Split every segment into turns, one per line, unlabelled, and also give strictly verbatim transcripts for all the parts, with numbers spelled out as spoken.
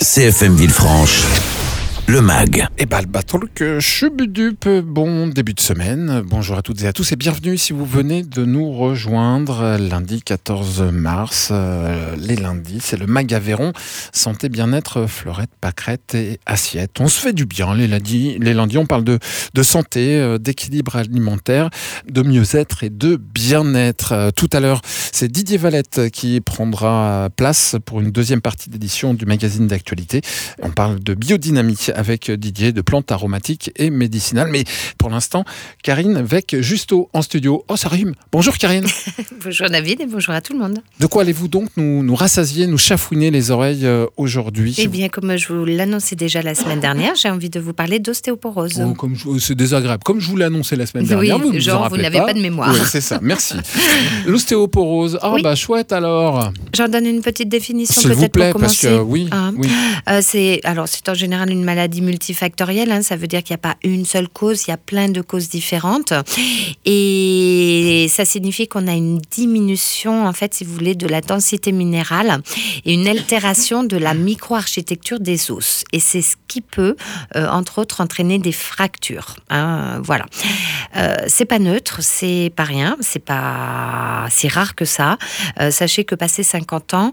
C F M Villefranche, le mag.
Et bah le batalk Chubudup, bon début de semaine, bonjour à toutes et à tous et bienvenue si vous venez de nous rejoindre lundi quatorze mars, euh, les lundis, c'est le mag Aveyron, santé, bien-être, fleurette, pâquerette et assiette. On se fait du bien les lundis, les lundis on parle de, de santé, euh, d'équilibre alimentaire, de mieux-être et de bien-être. Euh, tout à l'heure, c'est Didier Valette qui prendra place pour une deuxième partie d'édition du magazine d'actualité. On parle de biodynamie avec Didier, de plantes aromatiques et médicinales. Mais pour l'instant, Karine Vec-Justo en studio. Oh, ça rime. Bonjour Karine.
Bonjour David et bonjour à tout le monde.
De quoi allez-vous donc nous, nous rassasier, nous chafouiner les oreilles euh, aujourd'hui ?
Eh bien, comme je vous l'annonçais déjà la semaine dernière, j'ai envie de vous parler d'ostéoporose.
Oh, comme je, c'est désagréable. Comme je vous l'ai annoncé la semaine dernière,
oui,
vous ne vous en
genre
rappelez
vous n'avez
pas.
pas de mémoire.
Oui, c'est ça, merci. L'ostéoporose. Ah,
Oui.
bah chouette alors.
J'en donne une petite définition
S'il
peut-être
vous plaît,
pour
parce
commencer.
que oui.
Hein.
oui.
Euh, c'est, alors, c'est en général une maladie multifactorielle. Hein, ça veut dire qu'il n'y a pas une seule cause, il y a plein de causes différentes. Et ça signifie qu'on a une diminution, en fait, si vous voulez, de la densité minérale et une altération de la microarchitecture des os. Et c'est ce qui peut, euh, entre autres, entraîner des fractures. Hein, voilà. Euh, c'est pas neutre, c'est pas rien, c'est pas si rare que ça. Euh, sachez que passé cinquante ans,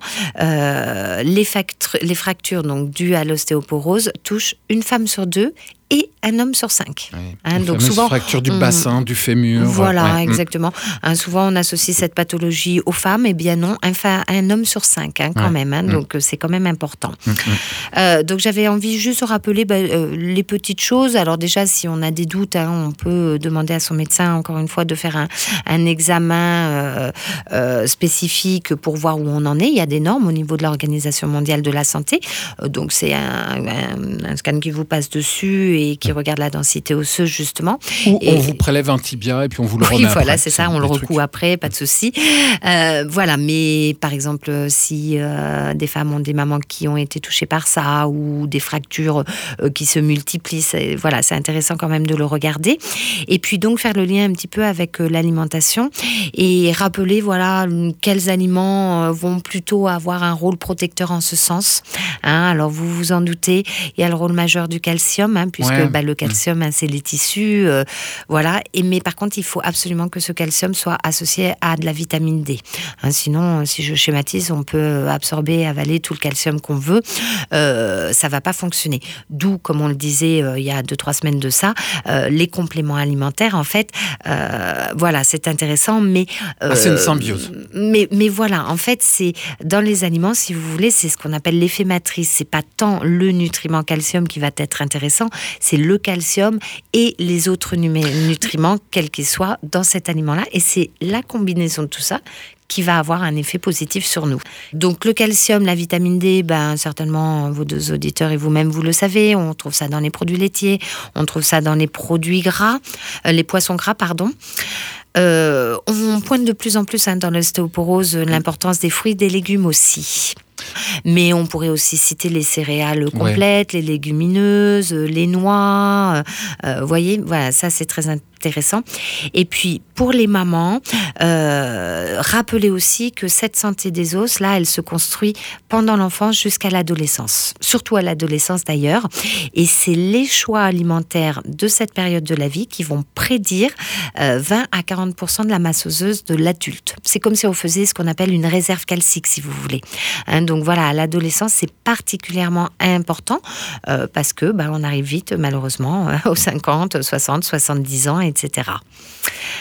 euh, les, factures, les fractures donc dues à l'ostéoporose touchent une femme sur deux et un homme sur cinq.
Oui.
Hein,
Les
donc
fameuses
souvent,
fractures du
on-
bassin, du fémur.
Voilà,
ouais.
exactement. Hein, souvent, on associe cette pathologie aux femmes. Eh bien non, un, fa- un homme sur cinq, hein, quand
Ouais.
même. Hein,
Mm.
donc, euh, c'est quand même important.
Mm, mm.
Euh, donc, j'avais envie juste de rappeler bah, euh, les petites choses. Alors déjà, si on a des doutes, hein, on peut demander à son médecin, encore une fois, de faire un, un examen euh, euh, spécifique pour voir où on en est. Il y a des normes au niveau de l'Organisation mondiale de la santé. Euh, donc, c'est un, un, un scan qui vous passe dessus et qui regarde la densité osseuse, justement.
Ou
Et-
on vous prélève un tibia et puis on vous le
Oui,
remet
voilà,
après.
c'est ça, on le
des
recoue
trucs.
après, pas de souci. Euh, voilà, mais par exemple, si euh, des femmes ont des mamans qui ont été touchées par ça ou des fractures euh, qui se multiplient, c'est, voilà, c'est intéressant quand même de le regarder. Et puis donc faire le lien un petit peu avec euh, l'alimentation et rappeler, voilà, quels aliments euh, vont plutôt avoir un rôle protecteur en ce sens. Hein, alors vous vous en doutez, il y a le rôle majeur du calcium, hein, puisque
Ouais.
bah, le calcium, hein, c'est les tissus, euh, voilà. Et, mais par contre, il faut absolument que ce calcium soit associé à de la vitamine D. Hein, sinon, si je schématise, on peut absorber, avaler tout le calcium qu'on veut. Euh, ça va pas fonctionner. D'où, comme on le disait euh, il y a deux, trois semaines de ça, euh, les compléments alimentaires, en fait, euh, voilà, c'est intéressant, mais... euh,
Ah, c'est une symbiose.
Mais, mais voilà, en fait, c'est dans les aliments, si vous voulez, c'est ce qu'on appelle l'effet matrice. C'est pas tant le nutriment calcium qui va être intéressant, c'est le calcium et les autres numé- nutriments, quels qu'ils soient, dans cet aliment-là. Et c'est la combinaison de tout ça qui va avoir un effet positif sur nous. Donc le calcium, la vitamine D, ben, certainement vos deux auditeurs et vous-même, vous le savez, on trouve ça dans les produits laitiers, on trouve ça dans les produits gras, euh, les poissons gras, pardon. Euh, on pointe de plus en plus hein, dans l'ostéoporose l'importance des fruits et des légumes aussi. Mais on pourrait aussi citer les céréales complètes, ouais. les légumineuses, les noix. Euh, vous voyez, voilà, ça c'est très intéressant. Et puis pour les mamans, euh, rappelez aussi que cette santé des os, là, elle se construit pendant l'enfance jusqu'à l'adolescence, surtout à l'adolescence d'ailleurs. Et c'est les choix alimentaires de cette période de la vie qui vont prédire euh, vingt à quarante pour cent de la masse osseuse de l'adulte. C'est comme si on faisait ce qu'on appelle une réserve calcique, si vous voulez. Hein, donc voilà, à l'adolescence, c'est particulièrement important euh, parce que bah, on arrive vite, malheureusement, euh, aux cinquante, soixante, soixante-dix ans, et cetera. D'accord ?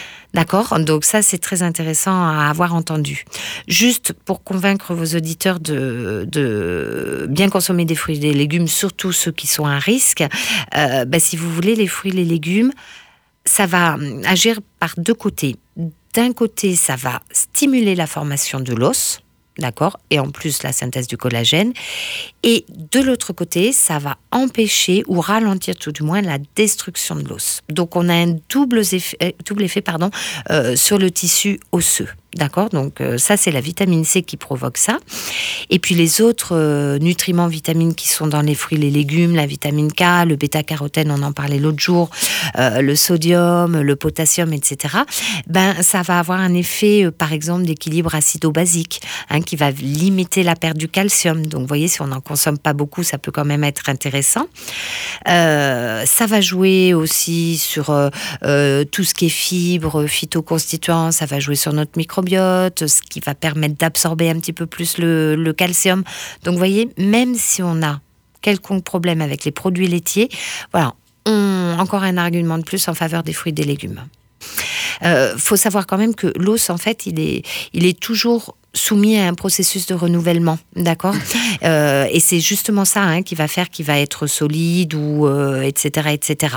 Donc ça, c'est très intéressant à avoir entendu. Juste pour convaincre vos auditeurs de, de bien consommer des fruits et des légumes, surtout ceux qui sont à risque, euh, bah, si vous voulez, les fruits et les légumes, ça va agir par deux côtés. D'un côté, ça va stimuler la formation de l'os, d'accord, et en plus la synthèse du collagène. Et de l'autre côté, ça va empêcher ou ralentir tout du moins la destruction de l'os. Donc on a un double effet, double effet pardon, euh, sur le tissu osseux. D'accord ? Donc euh, ça, c'est la vitamine C qui provoque ça. Et puis les autres euh, nutriments, vitamines qui sont dans les fruits, les légumes, la vitamine K, le bêta-carotène, on en parlait l'autre jour, euh, le sodium, le potassium, et cetera. Ben, ça va avoir un effet, euh, par exemple, d'équilibre acido-basique, hein, qui va limiter la perte du calcium. Donc, vous voyez, si on en consomme pas beaucoup, ça peut quand même être intéressant. Euh, ça va jouer aussi sur euh, euh, tout ce qui est fibres, phytoconstituants, ça va jouer sur notre microbiote, ce qui va permettre d'absorber un petit peu plus le, le calcium. Donc, vous voyez, même si on a quelconque problème avec les produits laitiers, voilà, on, encore un argument de plus en faveur des fruits et des légumes. Il euh, faut savoir quand même que l'os, en fait, il est, il est toujours soumis à un processus de renouvellement, d'accord euh, Et c'est justement ça hein, qui va faire qu'il va être solide, ou euh, et cetera, et cetera.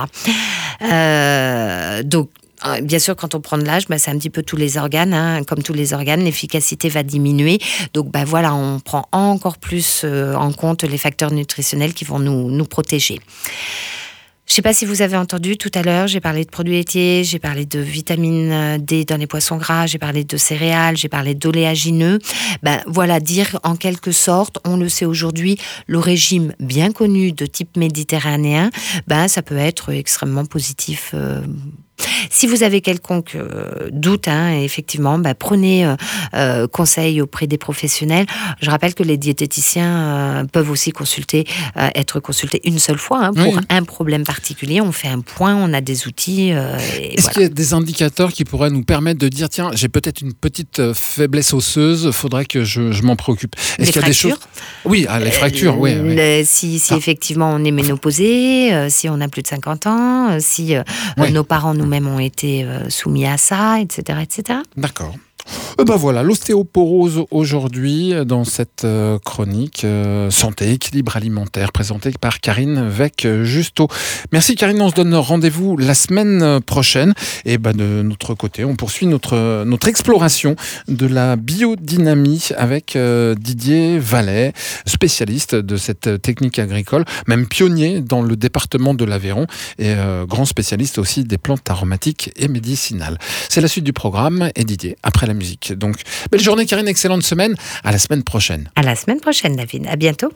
Euh, donc, bien sûr, quand on prend de l'âge, bah, c'est un petit peu tous les organes. Hein. Comme tous les organes, l'efficacité va diminuer. Donc, bah, voilà, on prend encore plus euh, en compte les facteurs nutritionnels qui vont nous, nous protéger. Je ne sais pas si vous avez entendu tout à l'heure, j'ai parlé de produits laitiers, j'ai parlé de vitamine D dans les poissons gras, j'ai parlé de céréales, j'ai parlé d'oléagineux. Ben voilà, dire en quelque sorte, on le sait aujourd'hui, le régime bien connu de type méditerranéen, ben ça peut être extrêmement positif. Euh, Si vous avez quelconque euh, doute, hein, effectivement, bah, prenez euh, euh, conseil auprès des professionnels. Je rappelle que les diététiciens euh, peuvent aussi consulter, euh, être consultés une seule fois hein, pour oui. un problème particulier. On fait un point, on a des outils. Euh, et
Est-ce
voilà.
qu'il y a des indicateurs qui pourraient nous permettre de dire tiens, j'ai peut-être une petite faiblesse osseuse, faudrait que je, je m'en préoccupe. Est-ce
les
qu'il y a
fractures.
des choses Oui, ah, les fractures, euh, oui. oui.
Le, si si ah. effectivement on est ménopausé, euh, si on a plus de cinquante ans, euh, si euh, oui. nos parents nous-mêmes ont été euh, soumis à ça, et cetera, et cetera.
D'accord. Euh ben voilà, l'ostéoporose aujourd'hui dans cette euh, chronique euh, santé, équilibre alimentaire présentée par Karine Vec-Justo. Merci Karine, on se donne rendez-vous la semaine prochaine et ben de notre côté, on poursuit notre, notre exploration de la biodynamie avec euh, Didier Vallet, spécialiste de cette technique agricole, même pionnier dans le département de l'Aveyron et euh, grand spécialiste aussi des plantes aromatiques et médicinales. C'est la suite du programme et Didier après la musique. Donc, belle journée Karine, excellente semaine. À la semaine prochaine.
À la semaine prochaine, David. À bientôt.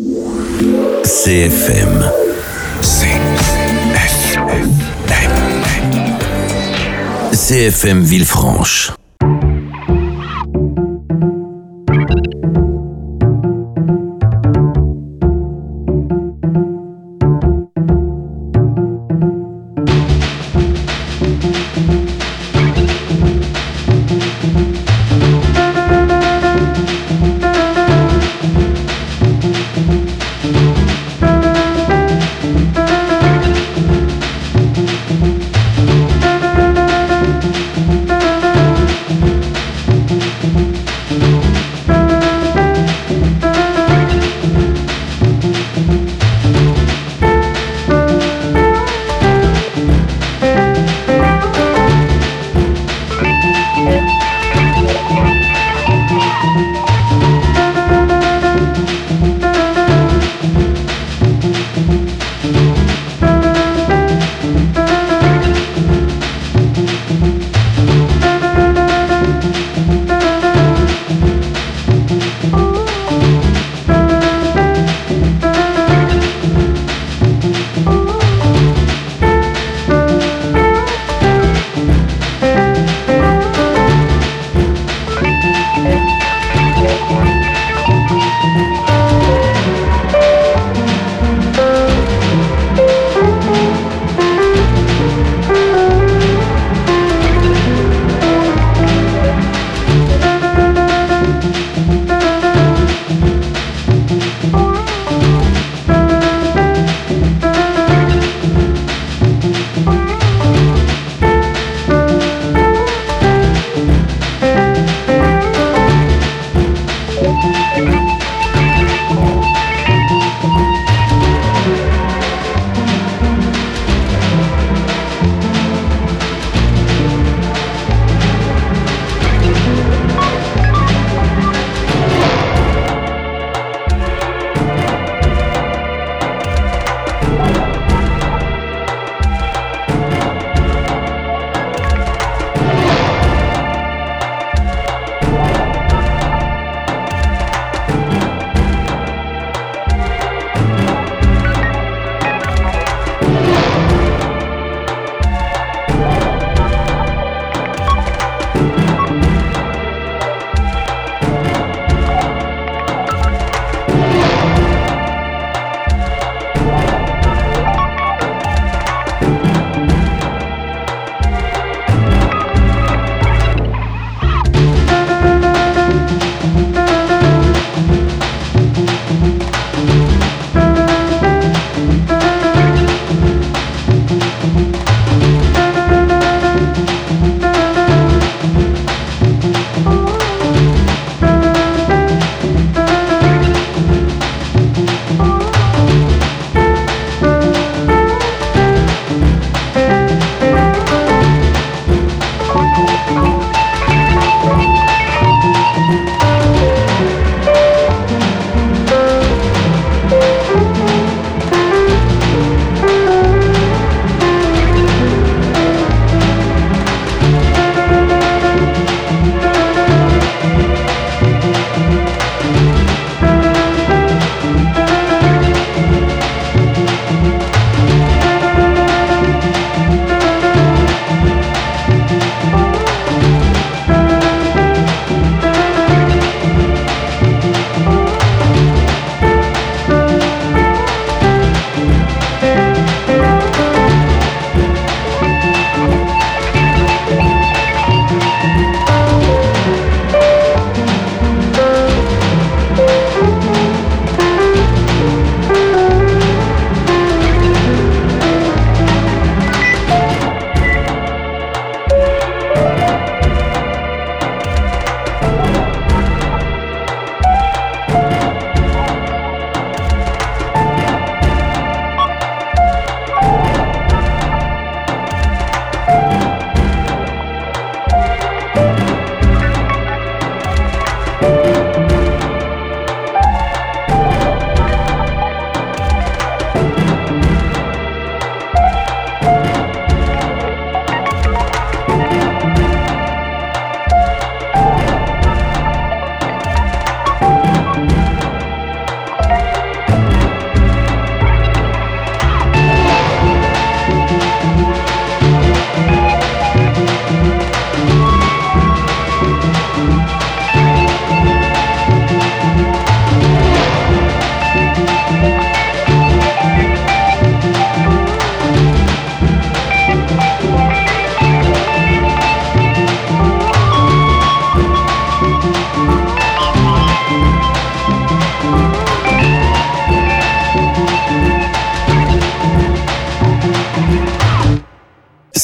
C F M. C F M. C F M Villefranche.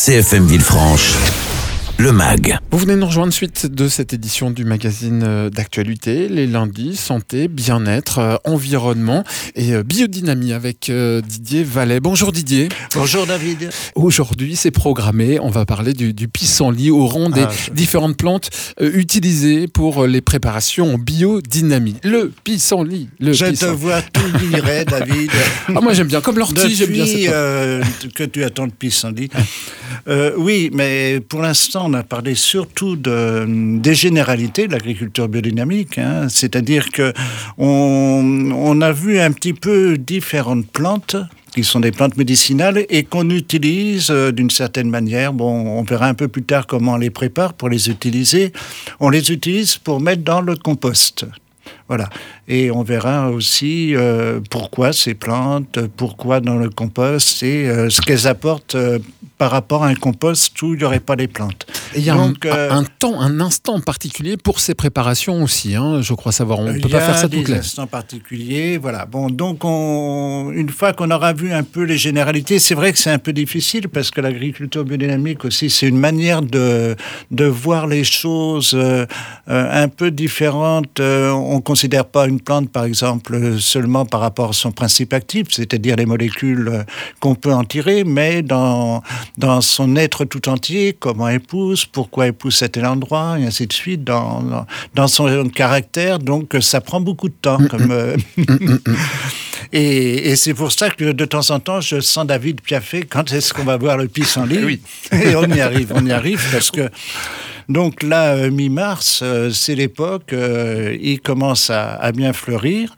C F M Villefranche, le mag.
Vous venez nous rejoindre suite de cette édition du magazine d'actualité, les lundis, santé, bien-être, euh, environnement et euh, biodynamie avec euh, Didier Vallet. Bonjour Didier.
Bonjour David.
Aujourd'hui, c'est programmé, on va parler du, du pissenlit au rang des ah, je... différentes plantes euh, utilisées pour les préparations en biodynamie. Le pissenlit. Le
je
pissenlit.
te vois tout virer, David.
Ah, moi j'aime bien, comme l'ortie, j'aime bien cette
euh, que tu attends le pissenlit. Euh, oui, mais pour l'instant, on a parlé surtout de, des généralités de l'agriculture biodynamique, hein. C'est-à-dire que on, on a vu un petit peu différentes plantes qui sont des plantes médicinales et qu'on utilise euh, d'une certaine manière. Bon, on verra un peu plus tard comment on les prépare pour les utiliser. On les utilise pour mettre dans le compost. Voilà. Et on verra aussi euh, pourquoi ces plantes, pourquoi dans le compost et euh, ce qu'elles apportent euh, par rapport à un compost où il n'y aurait pas les plantes.
Et il y a Donc, un, euh, un temps, un instant particulier pour ces préparations aussi, hein, je crois savoir. On ne peut pas faire ça toute l'année. Il y a des
instants particuliers, voilà. Bon, donc on, une fois qu'on aura vu un peu les généralités, c'est vrai que c'est un peu difficile parce que l'agriculture biodynamique aussi, c'est une manière de, de voir les choses euh, un peu différente. Euh, on ne considère pas une plante, par exemple, seulement par rapport à son principe actif, c'est-à-dire les molécules qu'on peut en tirer, mais dans, dans son être tout entier, comment elle pousse, pourquoi elle pousse à tel endroit, et ainsi de suite, dans, dans, dans son caractère. Donc, ça prend beaucoup de temps. Comme, euh, et, et c'est pour ça que, de temps en temps, je sens David piaffer. Quand est-ce qu'on va voir le pissenlit ?
Oui.
Et on y arrive, on y arrive, parce que donc là, euh, mi-mars, euh, c'est l'époque, euh, il commence à, à bien fleurir.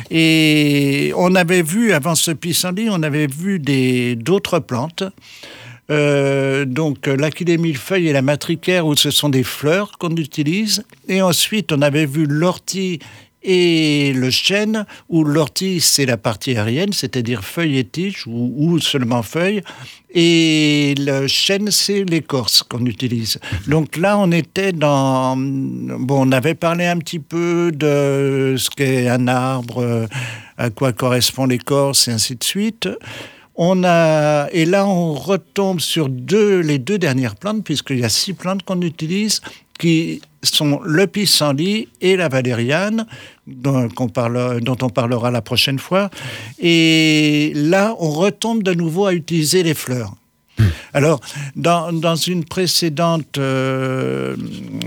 Et on avait vu, avant ce pissenlit, on avait vu des, d'autres plantes. Euh, donc l'achillée millefeuille et la matricaire, où ce sont des fleurs qu'on utilise. Et ensuite, on avait vu l'ortie et le chêne, où l'ortie, c'est la partie aérienne, c'est-à-dire feuilles et tiges, ou, ou seulement feuilles, et le chêne, c'est l'écorce qu'on utilise. Donc là, on était dans... Bon, on avait parlé un petit peu de ce qu'est un arbre, à quoi correspond l'écorce, et ainsi de suite. On a, et là, on retombe sur deux, les deux dernières plantes, puisqu'il y a six plantes qu'on utilise, qui sont le pissenlit et la valériane, dont, qu'on parle, dont on parlera la prochaine fois. Et là, on retombe de nouveau à utiliser les fleurs. Alors, dans, dans une précédente euh,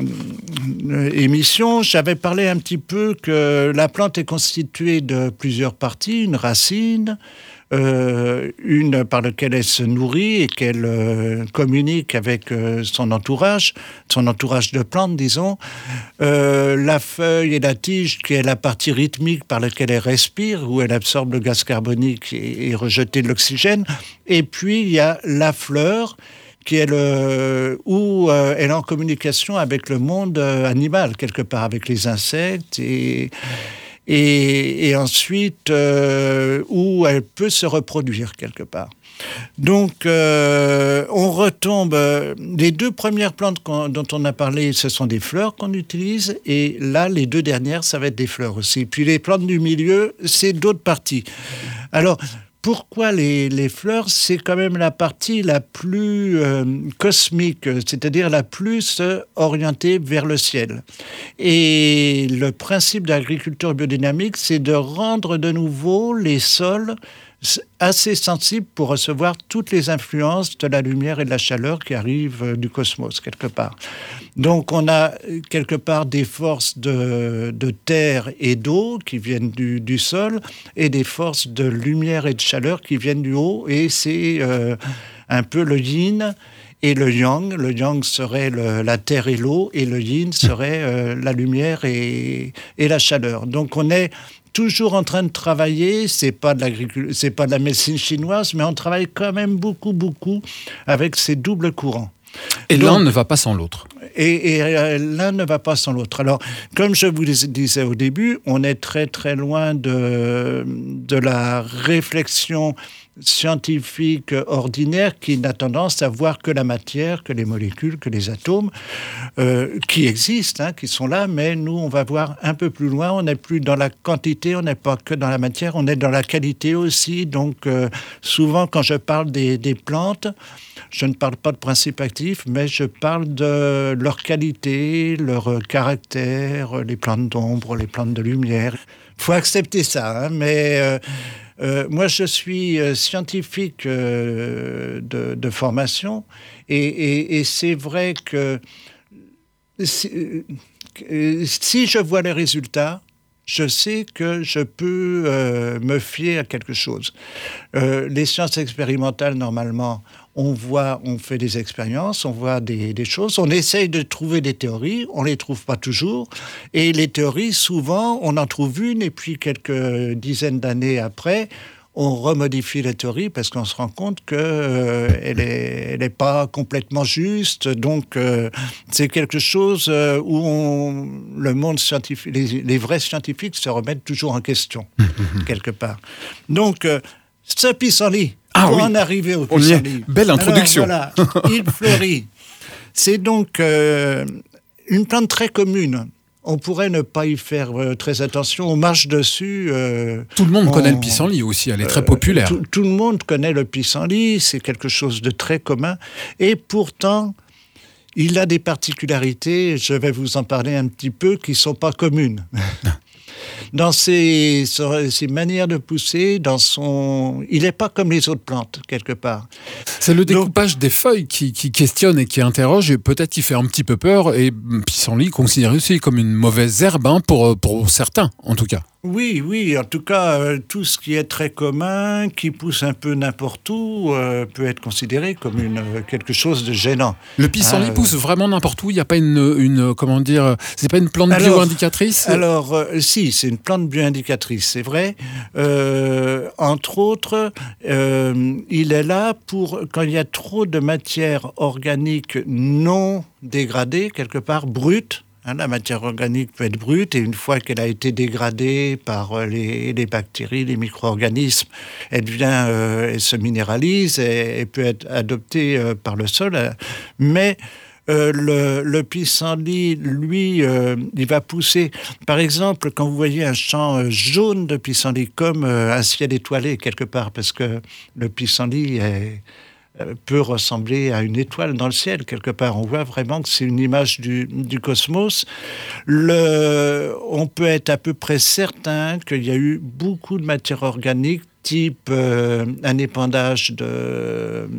émission, j'avais parlé un petit peu que la plante est constituée de plusieurs parties, une racine, Euh, une par laquelle elle se nourrit et qu'elle euh, communique avec euh, son entourage, son entourage de plantes, disons. Euh, la feuille et la tige, qui est la partie rythmique par laquelle elle respire, où elle absorbe le gaz carbonique et, et rejette de l'oxygène. Et puis, il y a la fleur, qui est le, où euh, elle est en communication avec le monde euh, animal, quelque part, avec les insectes et... Et, et ensuite, euh, où elle peut se reproduire quelque part. Donc, euh, on retombe... Euh, les deux premières plantes dont on a parlé, ce sont des fleurs qu'on utilise. Et là, les deux dernières, ça va être des fleurs aussi. Puis les plantes du milieu, c'est d'autres parties. Alors... Pourquoi les, les fleurs ? C'est quand même la partie la plus euh, cosmique, c'est-à-dire la plus euh, orientée vers le ciel. Et le principe de l'agriculture biodynamique, c'est de rendre de nouveau les sols assez sensibles pour recevoir toutes les influences de la lumière et de la chaleur qui arrivent du cosmos, quelque part. Donc, on a quelque part des forces de, de terre et d'eau qui viennent du, du sol et des forces de lumière et de chaleur qui viennent du haut. Et c'est euh, un peu le yin et le yang. Le yang serait le, la terre et l'eau, et le yin serait euh, la lumière et, et la chaleur. Donc, on est toujours en train de travailler, c'est pas de l'agriculture, c'est pas de la médecine chinoise, mais on travaille quand même beaucoup, beaucoup avec ces doubles courants.
Et l'un ne va pas sans l'autre.
Et, et euh, l'un ne va pas sans l'autre. Alors, comme je vous le disais au début, on est très, très loin de, de la réflexion scientifique ordinaire qui n'a tendance à voir que la matière, que les molécules, que les atomes, euh, qui existent, hein, qui sont là, mais nous, on va voir un peu plus loin. On n'est plus dans la quantité, on n'est pas que dans la matière, on est dans la qualité aussi. Donc, euh, souvent, quand je parle des, des plantes, je ne parle pas de principe actif, mais je parle de leur qualité, leur caractère, les plantes d'ombre, les plantes de lumière. Il faut accepter ça, hein, mais... Euh, Euh, moi, je suis euh, scientifique euh, de, de formation et, et, et c'est vrai que si, euh, si je vois les résultats, je sais que je peux euh, me fier à quelque chose. Euh, les sciences expérimentales, normalement, on voit, on fait des expériences, on voit des, des choses, on essaye de trouver des théories, on ne les trouve pas toujours, et les théories, souvent, on en trouve une, et puis quelques dizaines d'années après, on remodifie la théorie parce qu'on se rend compte qu'elle euh, n'est elle est pas complètement juste. Donc, euh, c'est quelque chose euh, où on, le monde scientifique, les, les vrais scientifiques se remettent toujours en question, quelque part. Donc, euh, ce pissenlit,
ah,
pour
oui.
en arriver au pissenlit.
Belle introduction.
Alors, voilà, il fleurit. C'est donc euh, une plante très commune. On pourrait ne pas y faire euh, très attention. On marche dessus. Euh,
tout le monde
on,
connaît le pissenlit aussi. Elle est très populaire.
Euh, tout, tout le monde connaît le pissenlit. C'est quelque chose de très commun. Et pourtant, il a des particularités. Je vais vous en parler un petit peu qui ne sont pas communes. Dans ses, ses manières de pousser, dans son... il n'est pas comme les autres plantes, quelque part.
C'est le découpage Donc, des feuilles qui, qui questionne et qui interroge, et peut-être qui fait un petit peu peur, et pissenlit considéré aussi comme une mauvaise herbe, hein, pour, pour certains, en tout cas.
Oui, oui, en tout cas, euh, tout ce qui est très commun, qui pousse un peu n'importe où, euh, peut être considéré comme une, euh, quelque chose de gênant.
Le pissenlit euh, pousse vraiment n'importe où. Il n'y a pas une, une, comment dire, c'est pas une plante
alors,
bio-indicatrice.
Alors, euh, si, c'est une plante bio-indicatrice, c'est vrai. Euh, entre autres, euh, il est là pour quand il y a trop de matière organique non dégradée, quelque part brute. La matière organique peut être brute et une fois qu'elle a été dégradée par les, les bactéries, les micro-organismes, elle vient, euh, elle se minéralise et, et peut être adoptée euh, par le sol. Mais euh, le, le pissenlit, lui, euh, il va pousser. Par exemple, quand vous voyez un champ jaune de pissenlit, comme euh, un ciel étoilé quelque part, parce que le pissenlit est... peut ressembler à une étoile dans le ciel, quelque part. On voit vraiment que c'est une image du, du cosmos. Le, on peut être à peu près certain qu'il y a eu beaucoup de matière organique, type euh, un épandage de,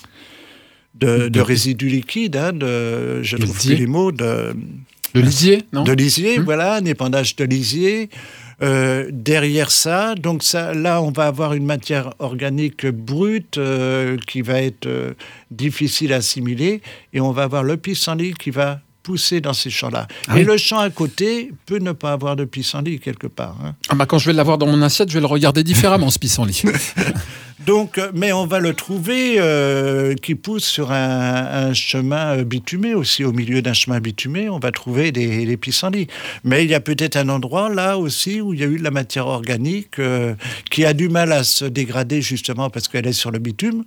de, de résidus liquides, hein, de, je ne trouve plus les mots, de...
De lisier, non ?
De lisier,
mmh.
voilà, un épandage de lisier. Euh, derrière ça, donc ça, là, on va avoir une matière organique brute euh, qui va être euh, difficile à assimiler, et on va avoir le pissenlit qui va pousser dans ces champs-là. Ah et oui. Le champ à côté peut ne pas avoir de pissenlit quelque part. Hein.
Ah bah quand je vais l'avoir dans mon assiette, je vais le regarder différemment, ce pissenlit.
Donc, mais on va le trouver euh, qui pousse sur un, un chemin bitumé aussi. Au milieu d'un chemin bitumé, on va trouver des, des pissenlits. Mais il y a peut-être un endroit là aussi où il y a eu de la matière organique euh, qui a du mal à se dégrader justement parce qu'elle est sur le bitume.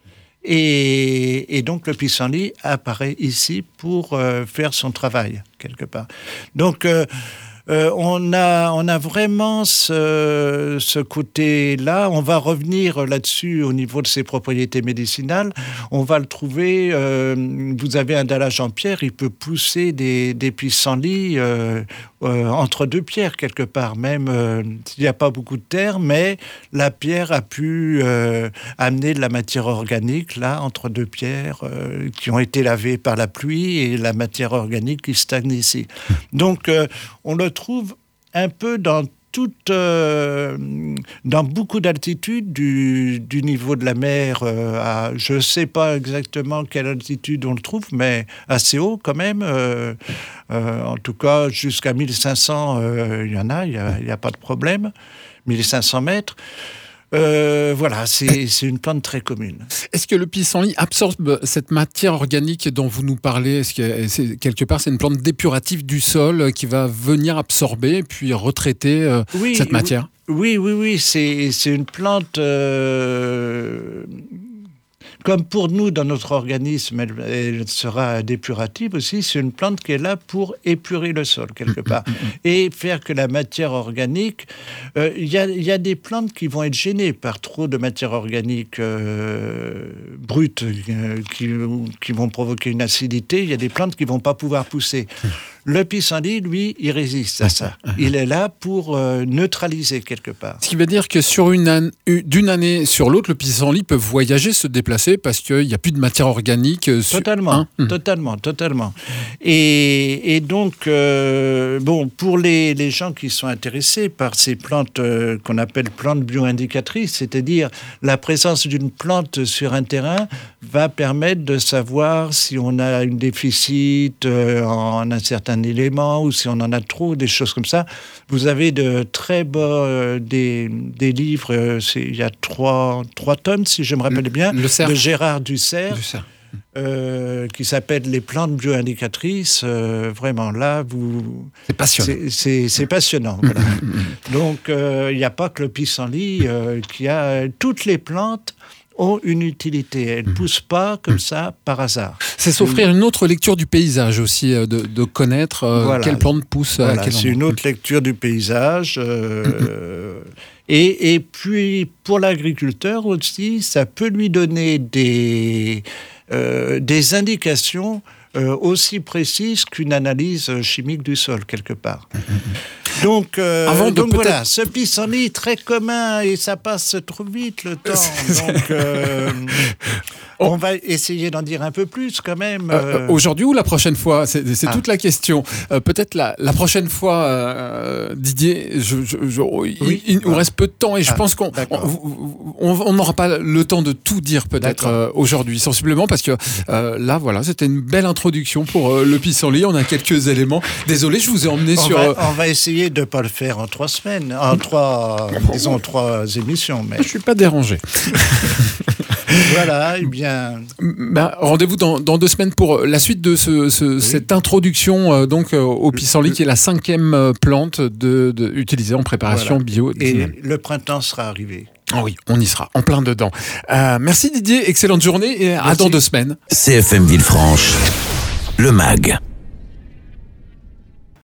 Et, et donc le pissenlit apparaît ici pour euh, faire son travail quelque part. Donc euh, Euh, on a, on a vraiment ce, ce côté-là. On va revenir là-dessus au niveau de ses propriétés médicinales. On va le trouver. Euh, vous avez un dallage en pierre, il peut pousser des, des pissenlits euh, euh, entre deux pierres quelque part. Même euh, s'il n'y a pas beaucoup de terre, mais la pierre a pu euh, amener de la matière organique là entre deux pierres euh, qui ont été lavées par la pluie et la matière organique qui stagne ici. Donc euh, on le trouve un peu dans toute, euh, dans beaucoup d'altitudes du, du niveau de la mer. Euh, à, je ne sais pas exactement quelle altitude on le trouve, mais assez haut quand même. Euh, euh, en tout cas, jusqu'à mille cinq cents, euh, il y en a, il n'y a, a pas de problème. mille cinq cents mètres. Euh, voilà, c'est, c'est une plante très commune.
Est-ce que le pissenlit absorbe cette matière organique dont vous nous parlez ? Est-ce que c'est, quelque part, c'est une plante dépurative du sol qui va venir absorber puis retraiter euh,
oui,
cette matière ?
Oui, oui, oui, c'est, c'est une plante... Euh, comme pour nous, dans notre organisme, elle, elle sera dépurative aussi. C'est une plante qui est là pour épurer le sol, quelque part. Et faire que la matière organique... Il euh, y, y a des plantes qui vont être gênées par trop de matière organique euh, brute, euh, qui, qui vont provoquer une acidité. Il y a des plantes qui ne vont pas pouvoir pousser. Le pissenlit, lui, il résiste à ça. Il est là pour euh, neutraliser quelque part.
Ce qui veut dire que sur une an- d'une année sur l'autre, le pissenlit peut voyager, se déplacer parce qu'il n'y a plus de matière organique. Euh,
totalement,
hein mmh.
totalement, totalement. Et, et donc, euh, bon, pour les, les gens qui sont intéressés par ces plantes euh, qu'on appelle plantes bioindicatrices, c'est-à-dire la présence d'une plante sur un terrain va permettre de savoir si on a un déficit euh, en un certain élément ou si on en a trop, des choses comme ça. Vous avez de très beaux euh, des, des livres, euh, c'est, il y a trois, trois tomes, si je me rappelle bien,
le cerf.
de Gérard Dussert,
Dussert.
Euh, qui s'appelle Les plantes bioindicatrices. Euh, vraiment, là, vous...
C'est passionnant.
C'est, c'est, c'est passionnant, voilà. Donc, il euh, n'y a pas que le pissenlit euh, qui a... Toutes les plantes ont une utilité. Elles ne mmh. poussent pas comme mmh. ça par hasard.
C'est s'offrir une autre lecture du paysage aussi, de, de connaître euh,
voilà.
quelle plante pousse
voilà,
à quel endroit.
C'est une autre lecture du paysage. Euh, mmh. et, et puis, pour l'agriculteur aussi, ça peut lui donner des, euh, des indications euh, aussi précises qu'une analyse chimique du sol, quelque part. Donc, euh,
Avant de
donc
peut-être...
voilà, ce pissenlit très commun et ça passe trop vite le temps. Donc, euh, on va essayer d'en dire un peu plus quand même.
Euh, aujourd'hui ou la prochaine fois? C'est, c'est ah. toute la question. Euh, peut-être la, la prochaine fois, euh, Didier, je, je, je, oui, il, il nous reste peu de temps et je ah, pense qu'on on n'aura pas le temps de tout dire peut-être euh, aujourd'hui, sensiblement, parce que euh, là, voilà, c'était une belle introduction pour euh, le pissenlit. On a quelques éléments. Désolé, je vous ai emmené
on
sur...
Va, on va essayer de ne pas le faire en trois semaines, en trois, disons, trois émissions. Mais...
Je ne suis pas dérangé.
Voilà, eh bien...
Ben, rendez-vous dans, dans deux semaines pour la suite de ce, ce, oui. cette introduction euh, donc, euh, au pissenlit, qui est la cinquième euh, plante de, de, utilisée en préparation voilà. bio.
Et le printemps sera arrivé.
Oh oui, on y sera, en plein dedans. Euh, merci Didier, excellente journée et merci. À dans deux semaines.
C F M Villefranche, le M A G.